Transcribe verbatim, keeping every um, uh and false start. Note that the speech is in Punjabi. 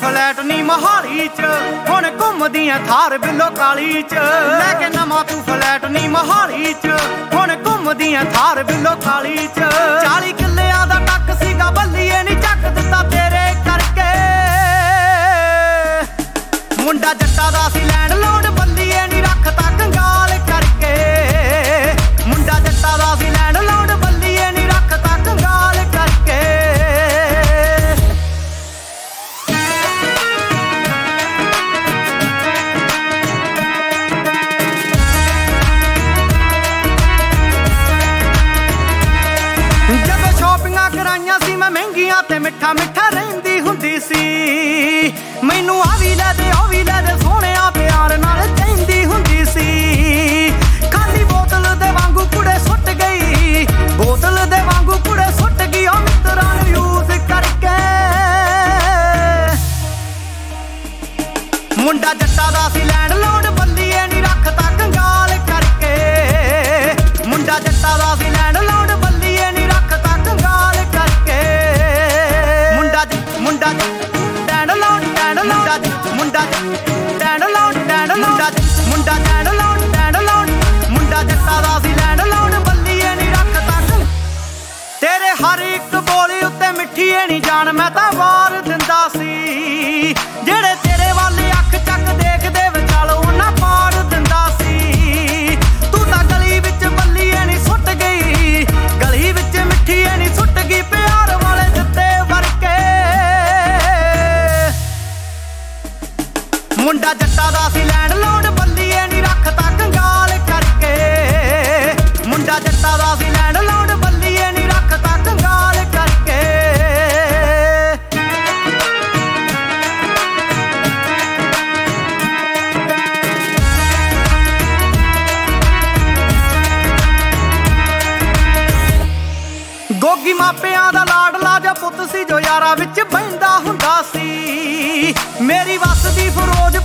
ਫਲੈਟ ਨੀ ਮੋਹਾਲੀ ਚ, ਹੁਣ ਘੁੰਮਦੀਆਂ ਥਾਰ ਬਿੱਲੋ ਕਾਲੀ ਚ। ਲੈ ਕੇ ਨਵਾਂ ਤੂੰ ਫਲੈਟ ਨੀ ਮੋਹਾਲੀ ਚ, ਹੁਣ ਘੁੰਮਦੀਆਂ ਥਾਰ ਬਿੱਲੋ ਕਾਲੀ ਚ। ਚਾਲੀ ਕਿੱਲਿਆਂ ਦਾ ਟੱਕ ਸੀਗਾ ਬੱਲੀਏ ਨੀ ਚੱਕ ਦਿੱਤਾ ਤੇਰੇ ਕਰਕੇ। ਮੁੰਡਾ ਜੱਟਾਂ ਦਾ ਸੀ ਲੈਂਡ ਲੋਡ ਬੱਲੀਏ ਨੀ ਰੱਖਤਾ ਕੰਗਾਲ ਕਰਕੇ। ਮੁੰਡਾ ਜੱਟਾਂ ਦਾ ਸੀ ਲੈਂਡ ਲੋਡ ਬੱਲੀਏ ਨੀ ਰੱਖਤਾ ਕੰਗਾਲ ਕਰਕੇ। ਜਦੋਂ ਸ਼ੋਪਿੰਗਾਂ ਕਰਾਈਆਂ ਸੀ ਮੈਂ ਮਹਿੰਗੀਆਂ ਤੇ ਮਿੱਠਾ ਮਿੱਠਾ ਰਹਿੰਦੀ ਹੁੰਦੀ ਸੀ। ਮੈਨੂੰ ਆ ਵੀ ਲੈ ਦੇ ਉਹ ਵੀ ਲੈ ਦੇ ਸੋਹਣਿਆ ਪਿਆਰ ਨਾਲ ਕਹਿੰਦੀ ਹੁੰਦੀ ਸੀ। ਖਾਲੀ ਬੋਤਲ ਦੇ ਵਾਂਗੂ ਕੁੜੇ ਸੁੱਟ ਗਈ, ਬੋਤਲ ਦੇ ਵਾਂਗੂ ਕੁੜੇ ਸੁੱਟ ਗਈ ਉਹ ਮਿੱਤਰਾਂ ਨੂੰ ਯੂਜ਼ ਕਰਕੇ। ਮੁੰਡਾ ਜੱਟਾਂ ਦਾ ਸੀ ਲੈਂਡ ਲੋਡ ਬੱਲੀਏ ਨੀ ਰੱਖਤਾ ਕੰਗਾਲ ਕਰਕੇ। ਮੁੰਡਾ ਜੱਟਾਂ ਦਾ ਸੀ ਲੈਂਡ ਲੋਡ ਬੱਲੀਏ ਨੀ ਰੱਖਤਾ ਕੰਗਾਲ ਕਰਕੇ। ਮੁੰਡਾ ਮੁੰਡਾ ਲੈਂਡ ਲੋਡ ਲੈਂਡ ਲੋਡ ਮੁੰਡਾ ਲੈਂਡ ਲੋਡ ਲੈਂਡ ਲੋਡ ਮੁੰਡਾ ਲੈਂਡ ਲੋਡ ਲੈਂਡ ਲੋਡ ਮੁੰਡਾ ਜੱਟਾਂ ਦਾ ਸੀ ਲੈਂਡ ਲੋਡ ਬੱਲੀਏ ਨੀ ਰੱਖਤਾ। ਤੇਰੇ ਹਰ ਇੱਕ ਬੋਲੀ ਉੱਤੇ ਮਿੱਠੀਏ ਨੀ ਜਾਨ ਮੈਂ ਤਾਂ ਵਾਰ ਦਿੰਦਾ ਸੀ। ਜਿਹੜੇ ਤੇਰੇ ਵੱਲ ਅੱਖ ਚੱਕ ਦੇਖਦੇ ਵਿਚਾਲ ਉਹਨਾਂ ਪਾੜ ਦਿੰਦਾ ਸੀ। ਤੂੰ ਤਾਂ ਗਲੀ ਵਿੱਚ ਬੱਲੀਏ ਨੀ ਸੁੱਟ ਗਈ, ਗਲੀ ਵਿੱਚ ਮਿੱਠੀਏ ਨੀ ਸੁੱਟ ਗਈ ਪਿਆਰ ਵਾਲੇ ਦਿੱਤੇ ਵਰਕੇ। ਮੁੰਡਾ ਜੱਟਾਂ ਦਾ ਸੀ ਲੈਂਡ ਲੋਡ ਬੱਲੀਏ ਨੀ ਰੱਖਤਾ ਕੰਗਾਲ ਕਰਕੇ। ਮੁੰਡਾ ਜੱਟਾਂ ਦਾ ਸੀ ਲੈਂਡ ਲੋਡ ਬੱਲੀਏ ਨੀ ਰੱਖਤਾ ਕੰਗਾਲ ਕਰਕੇ। ਗੋਗੀ ਮਾਪਿਆਂ ਦਾ ਲਾਡਲਾ ਜਿਹਾ ਪੁੱਤ ਸੀ ਜੋ ਯਾਰਾਂ ਵਿੱਚ ਬਹਿੰਦਾ ਹੁੰਦਾ ਸੀ। ਮੇਰੀ ਵੱਸ ਦੀ ਫਰੋਜ਼